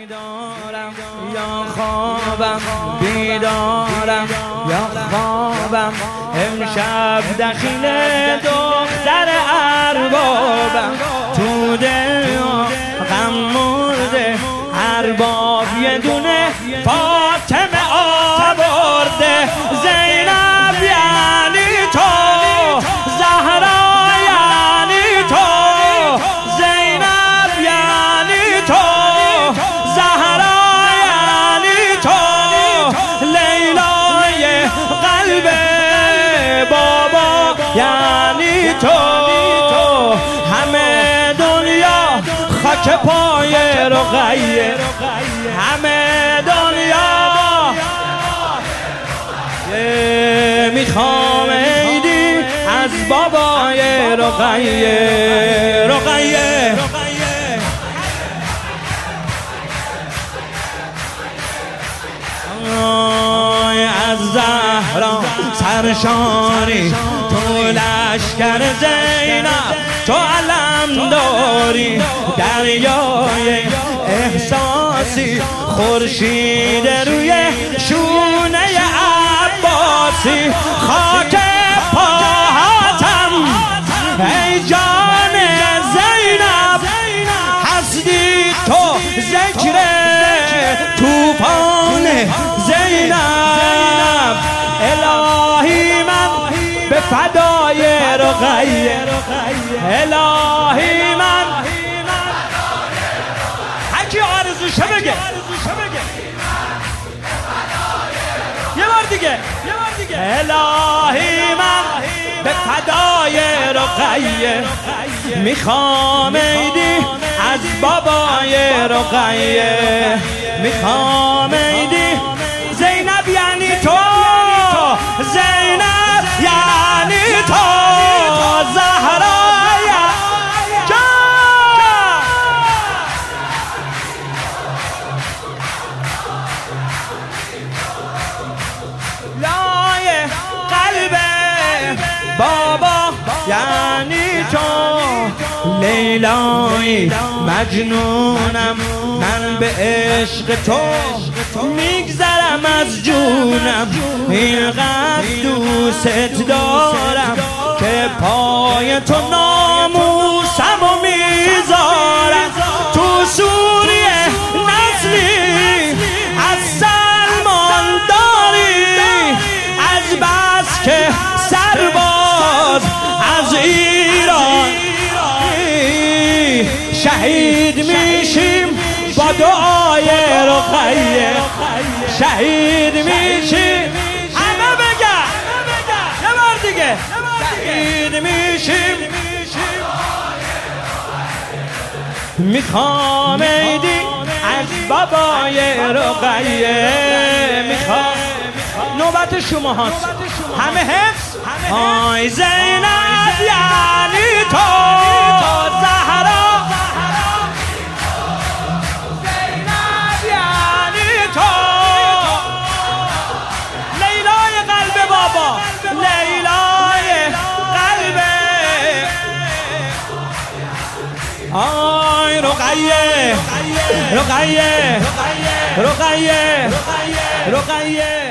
بیدارم یا خوابم، بیدارم یا خوابم، امشب دخیل دختر اربابم، تو دل غم مرده ارباب یه دونه فاطمه آورده، زینب یعنی تو، زهرا یعنی تو، زینب یعنی تو، زهرا یعنی تو، لیلای قلب بابا یعنی تو، همه دنیا خاک پای رقیه، همه دنیا میخوام عیدی از بابای رقیه، رقیه از زهرا سرشاری، تو لشکر زینب تو علم داری، دریای احساسی خورشید روی شونه عباسی، خاک پاهاتم ای جان زینب، هستی تو ذکر توفان زینب، الهی من به فدای رقیه، الهی من هرکی آرزوشه بگه، یه بار دیگه، الهی من به فدای رقیه، میخوام عیدی از بابای رقیه، میخوام عیدی زینب یعنی تو، زینب یعنی تو، زهرا لای قلب بابا یعنی تو، لیلای مجنونم من به عشق تو، میگذرم از جونم، اینقدر دوست دارم که پای تو ناموسم و میذارم، تو سوریه نسلی از سلمان داری، از بس که سرباز از ایران شهید میشیم با دعای رقیه، شهید میشیم، همه بگن یه بار دیگه، شهید میشیم، میخوام عیدی از بابای رقیه، میخوام نوبت شما هست، همه حفظ، آی زینب یعنی تو، زهرا زینب یعنی تو، لیلای قلب بابا، لیلای قلب، آی رقیه، رقیه، رقیه، رقیه